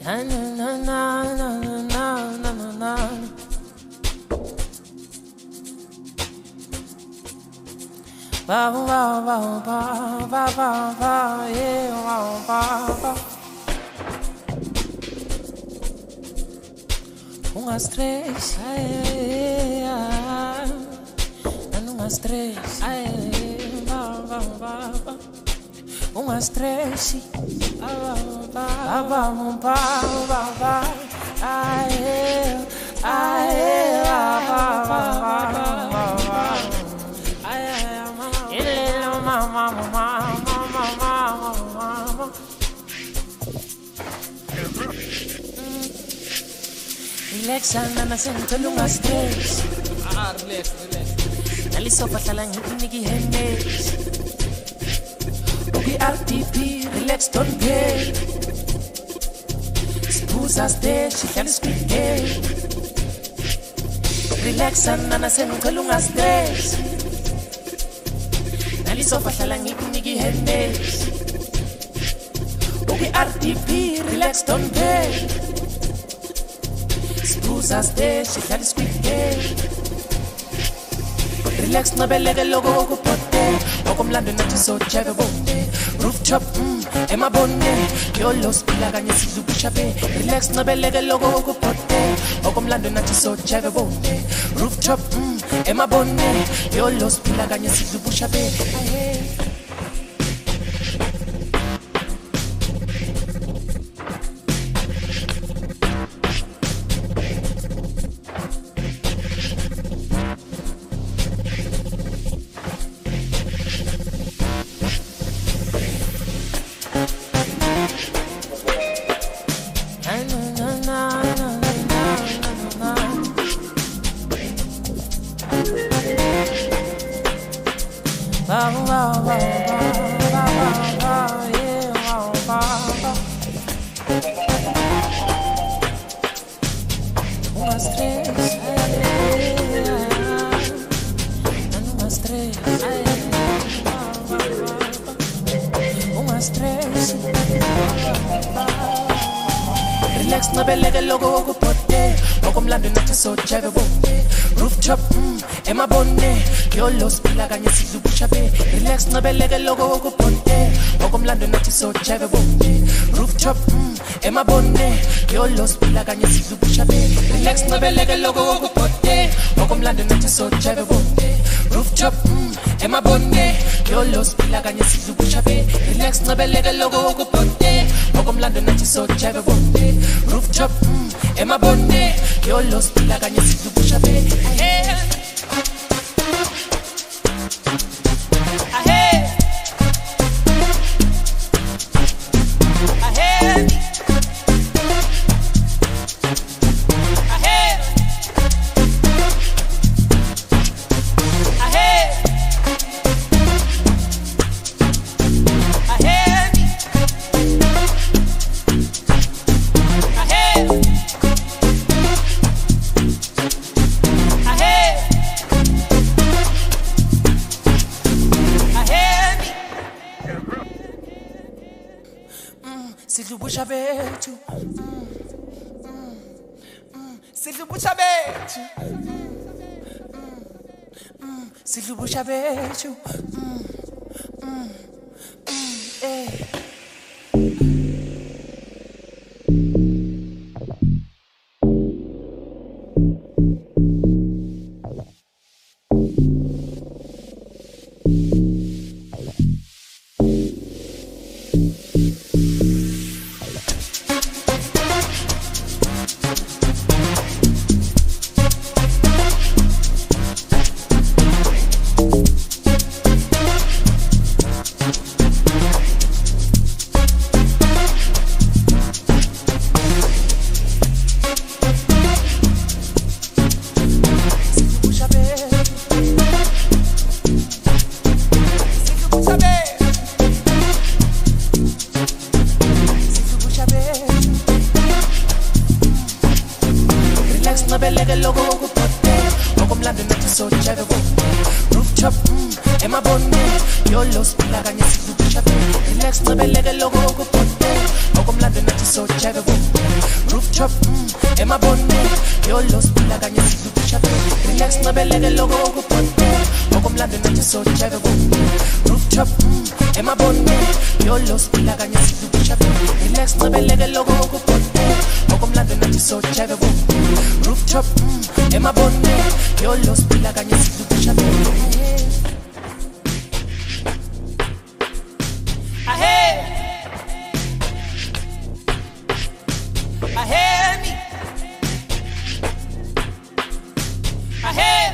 Umas três, umas três, umas três, relaxa, nana sentolo umas três. Relax. Nali sofa hlala ngikuniki handles. Uki RTP, relax, don't pay. Siphuza stage, sihlala isikwidge. Relax, nana sentolo umas três. Nali sofa hlala ngikuniki handles. Uki RTP, relax, don't pay. Siphuza stage, sihlala isikwidge. Relax, nabeleke loko ukupote. Okomlando nathi so jeve bonke. Rooftop, emabone. Yolo spila kanye sidlu kushape. Relax, nabeleke loko ukupote. Okomlando nathi so jeve bonke. Rooftop, emabone. Yolo spila kanye sidlu kushape. Relax, nabeleke loko ukupote. Okomlando nathi so jeve bonke. Rooftop, emabone. Yolo spila kanye sidlu kushape. Relax, nabeleke loko ukupote. Okomlando nathi so jeve bonke. Rooftop, emabone. Yolo spila kanye sidlu kushape. Relax, nabeleke loko ukupote. Okomlando nathi so jeve bonke. Rooftop, emabone. Yolo spila kanye sidlu kushape. Relax, nabeleke loko ukupote. Okomlando nathi so jeve bonke. Rooftop, emabone. Yolo spila kanye sidlu kushape. Sidlubusha bethu, sidlubusha bethu, sidlubusha bethu, nabeleke loko ukupote. Okomlando nathi so jeve bonke. Rooftop, emabone. Yolo spila kanye sidlubusha silubushave relax ncebeleke loko ukuphote ngokomlando nathi sojave rooftop emabone yolo siphila kanye silubushave relax ncebeleke loko ukuphote ngokomlando nathi sojave rooftop emabone yolo siphila kanye silubushave relax ncebeleke loko ukuphote ngokomlando nathi sojave rooftop emabone yolo siphila kanye silubushave I hear